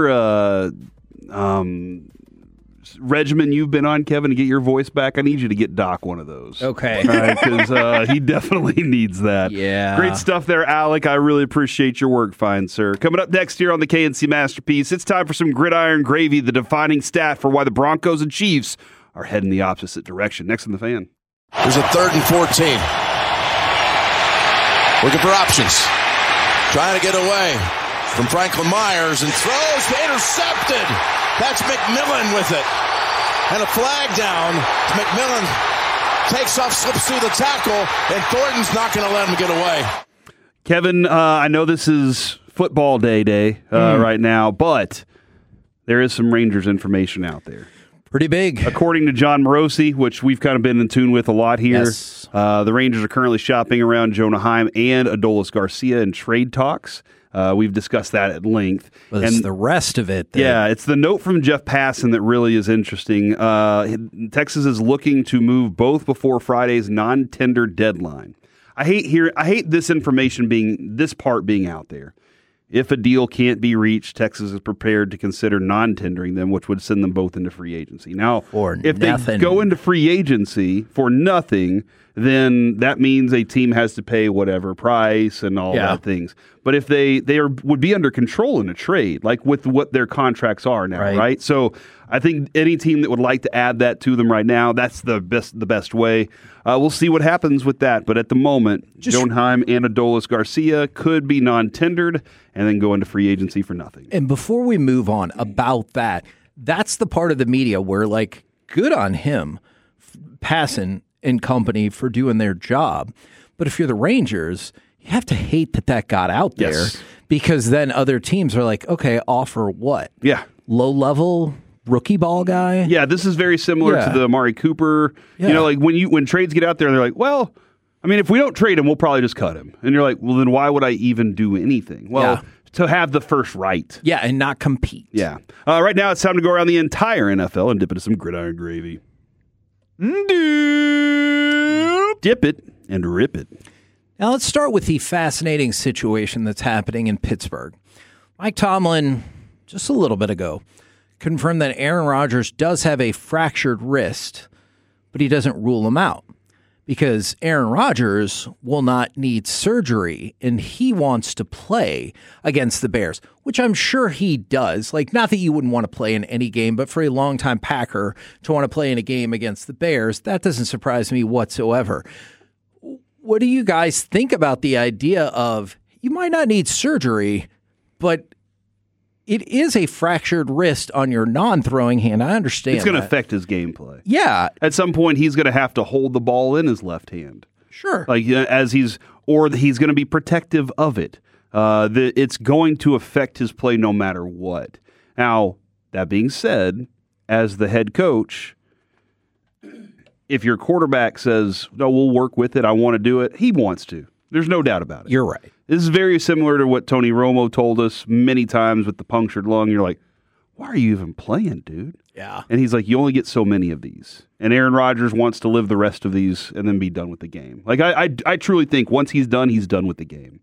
regimen you've been on, Kevin, to get your voice back, I need you to get Doc one of those. Okay. All right, because he definitely needs that. Yeah. Great stuff there, Alec. I really appreciate your work, fine sir. Coming up next here on the KNC Masterpiece, it's time for some gridiron gravy, the defining stat for why the Broncos and Chiefs are heading the opposite direction. Next on The Fan. There's a 3rd and 14. Looking for options. Trying to get away from Franklin Myers and throws intercepted. That's McMillan with it. And a flag down. McMillan takes off, slips through the tackle, and Thornton's not going to let him get away. Kevin, I know this is football day right now, but there is some Rangers information out there. Pretty big. According to John Morosi, which we've kind of been in tune with a lot here, Yes. The Rangers are currently shopping around Jonah Heim and Adolis Garcia in trade talks. We've discussed that at length. But it's the rest of it. Yeah, it's the note from Jeff Passan that really is interesting. Texas is looking to move both before Friday's non-tender deadline. I hate this information this part being out there. If a deal can't be reached, Texas is prepared to consider non-tendering them, which would send them both into free agency. Now, if they go into free agency for nothing, then that means a team has to pay whatever price and all that things. But if they would be under control in a trade, like with what their contracts are now, right? So I think any team that would like to add that to them right now, that's the best way. We'll see what happens with that. But at the moment, Jonah Heim and Adolis Garcia could be non-tendered and then go into free agency for nothing. And before we move on about that, that's the part of the media where, like, good on him, Passan and company for doing their job. But if you're the Rangers, you have to hate that got out there because then other teams are like, okay, offer what? Yeah. Low-level rookie ball guy? Yeah, this is very similar to the Amari Cooper. Yeah. You know, like when trades get out there, they're like, well, I mean, if we don't trade him, we'll probably just cut him. And you're like, well, then why would I even do anything? Well, to have the first right. Yeah, and not compete. Yeah. Right now, it's time to go around the entire NFL and dip into some gridiron gravy. Dip it and rip it. Now let's start with the fascinating situation that's happening in Pittsburgh. Mike Tomlin, just a little bit ago, confirmed that Aaron Rodgers does have a fractured wrist, but he doesn't rule him out because Aaron Rodgers will not need surgery and he wants to play against the Bears, which I'm sure he does. Like, not that you wouldn't want to play in any game, but for a longtime Packer to want to play in a game against the Bears, that doesn't surprise me whatsoever. What do you guys think about the idea of you might not need surgery, but it is a fractured wrist on your non-throwing hand? I understand it's going to affect his gameplay. Yeah. At some point, he's going to have to hold the ball in his left hand. Sure. Like he's going to be protective of it. It's going to affect his play no matter what. Now, that being said, as the head coach, if your quarterback says, no, we'll work with it, I want to do it, he wants to. There's no doubt about it. You're right. This is very similar to what Tony Romo told us many times with the punctured lung. You're like, why are you even playing, dude? Yeah. And he's like, you only get so many of these. And Aaron Rodgers wants to live the rest of these and then be done with the game. Like, I truly think once he's done with the game.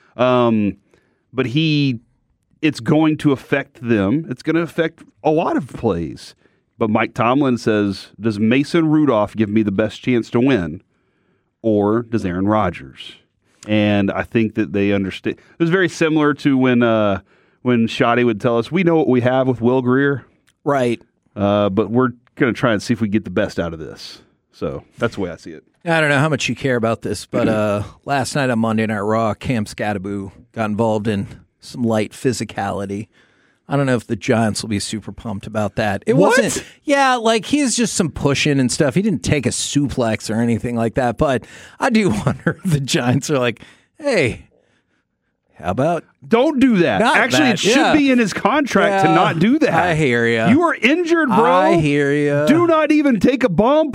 But it's going to affect them. It's going to affect a lot of plays. But Mike Tomlin says, does Mason Rudolph give me the best chance to win? Or does Aaron Rodgers? And I think that they understand. It was very similar to when Shoddy would tell us, we know what we have with Will Grier. Right. But we're going to try and see if we get the best out of this. So that's the way I see it. I don't know how much you care about this, but last night on Monday Night Raw, Cam Scattaboo got involved in some light physicality. I don't know if the Giants will be super pumped about that. It wasn't. Yeah, like he's just some pushing and stuff. He didn't take a suplex or anything like that. But I do wonder if the Giants are like, hey, how about don't do that? Actually, it should be in his contract to not do that. I hear you. You are injured, bro. I hear you. Do not even take a bump.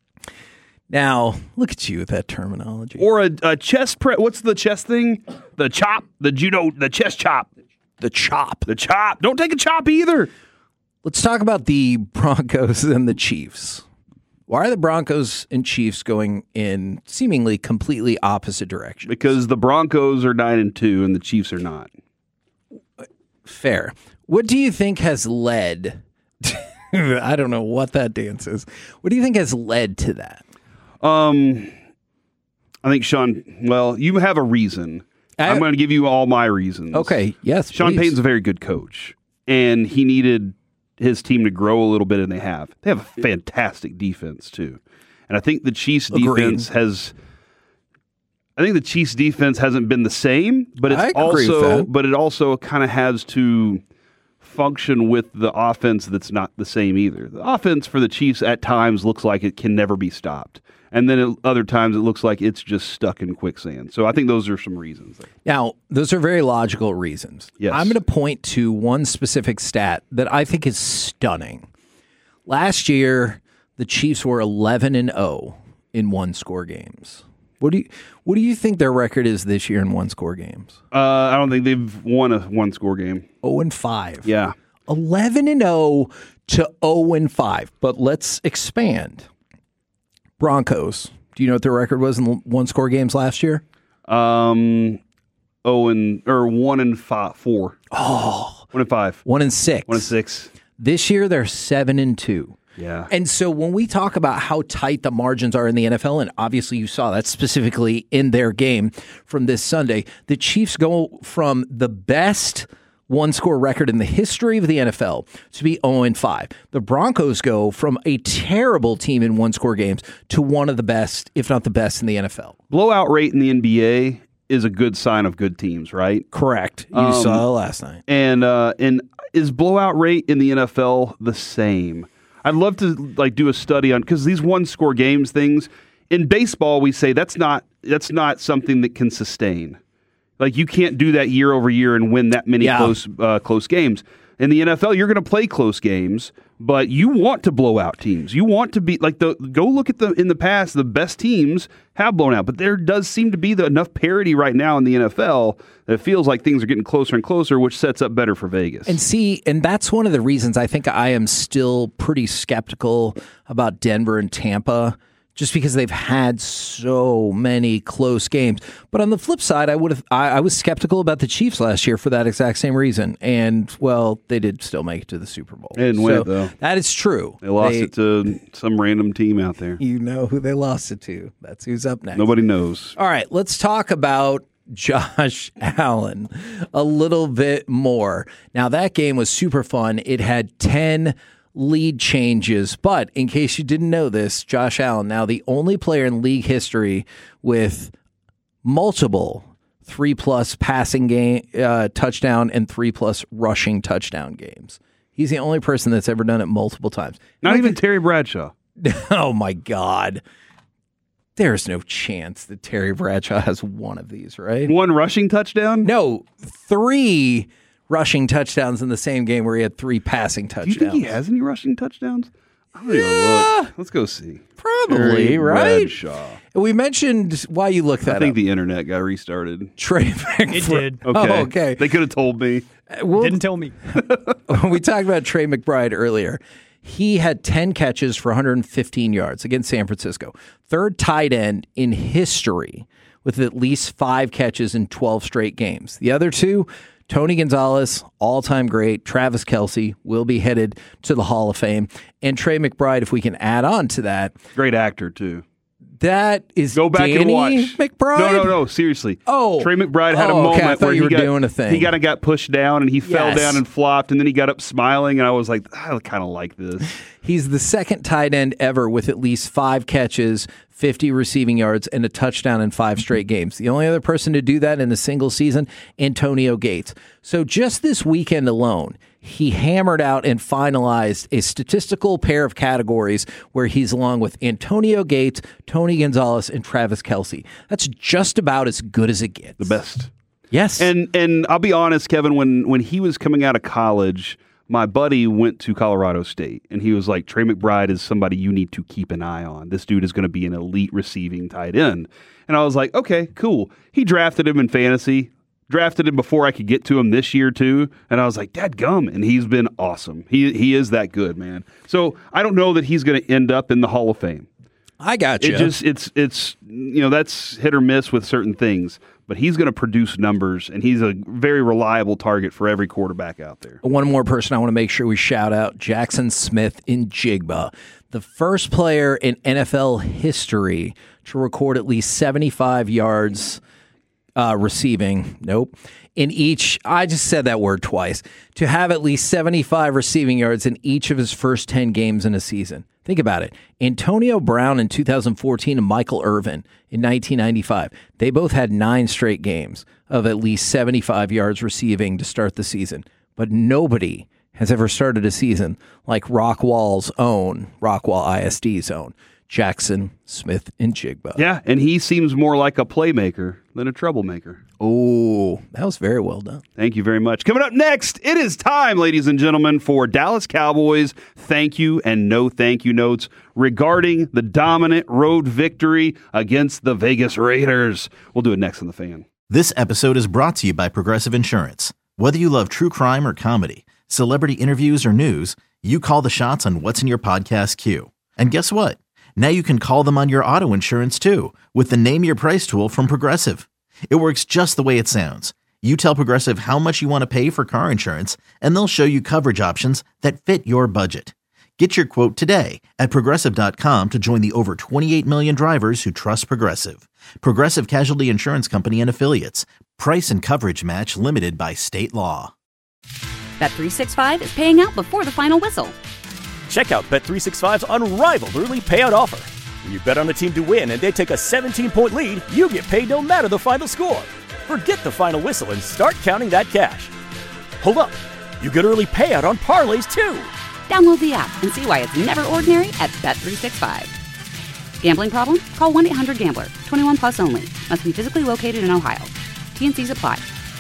Now, look at you with that terminology. Or a chest press. What's the chest thing? The chop. The judo. The chest chop. The chop. The chop. Don't take a chop either. Let's talk about the Broncos and the Chiefs. Why are the Broncos and Chiefs going in seemingly completely opposite directions? Because the Broncos are 9-2 and the Chiefs are not. Fair. What do you think has led I don't know what that dance is. What do you think has led to that? I think you have a reason. I'm going to give you all my reasons. Okay, yes, Sean Payton's a very good coach, and he needed his team to grow a little bit, and they have. They have a fantastic defense, too. And I think the Chiefs' defense has... I think the Chiefs' defense hasn't been the same, but I agree with that. it also kind of has to function with the offense that's not the same either. The offense for the Chiefs at times looks like it can never be stopped. And then at other times it looks like it's just stuck in quicksand. So I think those are some reasons there. Now, those are very logical reasons. Yes. I'm going to point to one specific stat that I think is stunning. Last year, the Chiefs were 11-0 in one-score games. What do you think their record is this year in one-score games? I don't think they've won a one-score game. 0-5. Yeah. 11-0 to 0-5. But let's expand. Broncos. Do you know what their record was in one-score games last year? 1-4. Oh. 1-5. 1-6. 1-6. This year they're 7-2. Yeah. And so when we talk about how tight the margins are in the NFL, and obviously you saw that specifically in their game from this Sunday, the Chiefs go from the best one-score record in the history of the NFL to be 0-5. The Broncos go from a terrible team in one-score games to one of the best, if not the best, in the NFL. Blowout rate in the NBA is a good sign of good teams, right? Correct. You saw it last night. And is blowout rate in the NFL the same? I'd love to do a study on, because these one-score games things in baseball, we say that's not something that can sustain. Like, you can't do that year over year and win that many close games. In the NFL, you're going to play close games, but you want to blow out teams. You want to be go look at in the past, the best teams have blown out, but there does seem to be enough parity right now in the NFL that it feels like things are getting closer and closer, which sets up better for Vegas. And that's one of the reasons I think I am still pretty skeptical about Denver and Tampa, just because they've had so many close games. But on the flip side, I was skeptical about the Chiefs last year for that exact same reason. And, well, they did still make it to the Super Bowl. They didn't win it, though. That is true. They lost it to some random team out there. You know who they lost it to. That's who's up next. Nobody knows. All right, let's talk about Josh Allen a little bit more. Now, that game was super fun. It had 10 lead changes, but in case you didn't know this, Josh Allen, now the only player in league history with multiple 3+ passing game touchdown and 3+ rushing touchdown games. He's the only person that's ever done it multiple times. Not even Terry Bradshaw. Oh my God. There's no chance that Terry Bradshaw has one of these, right? One rushing touchdown? No, 3 rushing touchdowns in the same game where he had 3 passing touchdowns. Do you think he has any rushing touchdowns? I don't even look. Let's go see. Probably, Terry right? Bradshaw. We mentioned why you look that I think up. the internet got restarted. Trey It did. Okay. Oh, okay. They could have told me. Didn't tell me. We talked about Trey McBride earlier. He had 10 catches for 115 yards against San Francisco. Third tight end in history with at least 5 catches in 12 straight games. The other 2, Tony Gonzalez, all-time great. Travis Kelce will be headed to the Hall of Fame. And Trey McBride, if we can add on to that. Great actor, too. That is Go back Danny and watch. McBride? No, seriously. Oh. Trey McBride had a moment okay. I thought where you were he doing a thing. He kind of got pushed down and he fell Yes. down and flopped, and then he got up smiling, and I was like, I kind of like this. He's the second tight end ever with at least 5 catches, 50 receiving yards, and a touchdown in 5 straight games. The only other person to do that in a single season, Antonio Gates. So just this weekend alone, he hammered out and finalized a statistical pair of categories where he's along with Antonio Gates, Tony Gonzalez, and Travis Kelce. That's just about as good as it gets. The best. Yes. And I'll be honest, Kevin, when he was coming out of college, my buddy went to Colorado State, and he was like, Trey McBride is somebody you need to keep an eye on. This dude is going to be an elite receiving tight end. And I was like, okay, cool. He drafted him in fantasy. Drafted him before I could get to him this year, too. And I was like, dadgum. And he's been awesome. He is that good, man. So I don't know that he's going to end up in the Hall of Fame. I got you. It's that's hit or miss with certain things. But he's going to produce numbers, and he's a very reliable target for every quarterback out there. One more person I want to make sure we shout out, Jackson Smith-Njigba, the first player in NFL history to record at least 75 yards receiving. Nope. In each, I just said that word twice, to have at least 75 receiving yards in each of his first 10 games in a season. Think about it. Antonio Brown in 2014 and Michael Irvin in 1995. They both had 9 straight games of at least 75 yards receiving to start the season. But nobody has ever started a season like Rockwall ISD's own Jackson Smith-Njigba. Yeah, and he seems more like a playmaker than a troublemaker. Oh, that was very well done. Thank you very much. Coming up next, it is time, ladies and gentlemen, for Dallas Cowboys thank you and no thank you notes regarding the dominant road victory against the Vegas Raiders. We'll do it next on The Fan. This episode is brought to you by Progressive Insurance. Whether you love true crime or comedy, celebrity interviews or news, you call the shots on what's in your podcast queue. And guess what? Now you can call them on your auto insurance too with the Name Your Price tool from Progressive. It works just the way it sounds. You tell Progressive how much you want to pay for car insurance, and they'll show you coverage options that fit your budget. Get your quote today at Progressive.com to join the over 28 million drivers who trust Progressive. Progressive Casualty Insurance Company and Affiliates. Price and coverage match limited by state law. Bet365 is paying out before the final whistle. Check out Bet365's unrivaled early payout offer. When you bet on a team to win and they take a 17-point lead, you get paid no matter the final score. Forget the final whistle and start counting that cash. Hold up. You get early payout on parlays, too. Download the app and see why it's never ordinary at Bet365. Gambling problem? Call 1-800-GAMBLER. 21 plus only. Must be physically located in Ohio. T&Cs apply.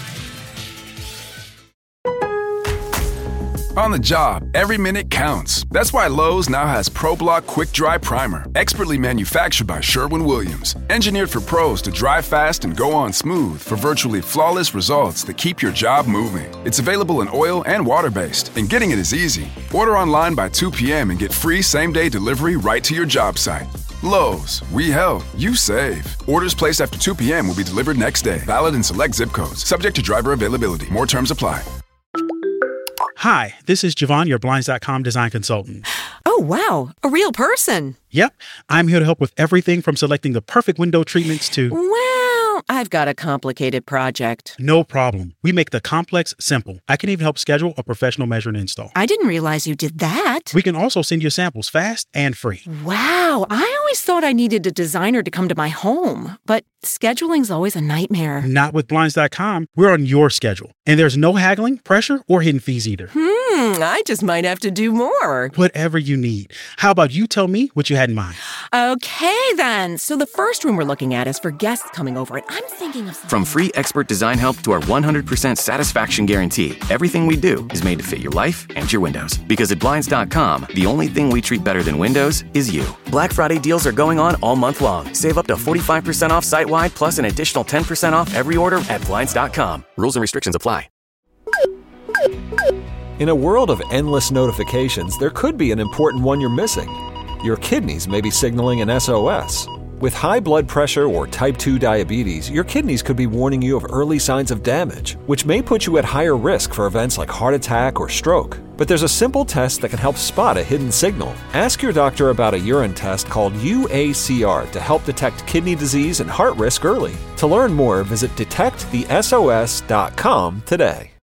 On the job, every minute counts. That's why Lowe's now has ProBlock Quick Dry Primer, expertly manufactured by Sherwin-Williams. Engineered for pros to dry fast and go on smooth for virtually flawless results that keep your job moving. It's available in oil and water-based, and getting it is easy. Order online by 2 p.m. and get free same-day delivery right to your job site. Lowe's, we help, you save. Orders placed after 2 p.m. will be delivered next day. Valid in select zip codes. Subject to driver availability. More terms apply. Hi, this is Javon, your Blinds.com design consultant. Oh, wow. A real person. Yep. I'm here to help with everything from selecting the perfect window treatments to... Well, I've got a complicated project. No problem. We make the complex simple. I can even help schedule a professional measure and install. I didn't realize you did that. We can also send you samples fast and free. Wow. I always thought I needed a designer to come to my home, but scheduling's always a nightmare. Not with Blinds.com. We're on your schedule. And there's no haggling, pressure, or hidden fees either. I just might have to do more. Whatever you need. How about you tell me what you had in mind? Okay, then. So the first room we're looking at is for guests coming over, and I'm thinking of... From free expert design help to our 100% satisfaction guarantee, everything we do is made to fit your life and your windows. Because at Blinds.com, the only thing we treat better than windows is you. Black Friday deals are going on all month long. Save up to 45% off site-wide, plus an additional 10% off every order at Blinds.com. Rules and restrictions apply. In a world of endless notifications, there could be an important one you're missing. Your kidneys may be signaling an SOS. With high blood pressure or type 2 diabetes, your kidneys could be warning you of early signs of damage, which may put you at higher risk for events like heart attack or stroke. But there's a simple test that can help spot a hidden signal. Ask your doctor about a urine test called UACR to help detect kidney disease and heart risk early. To learn more, visit detectthesos.com today.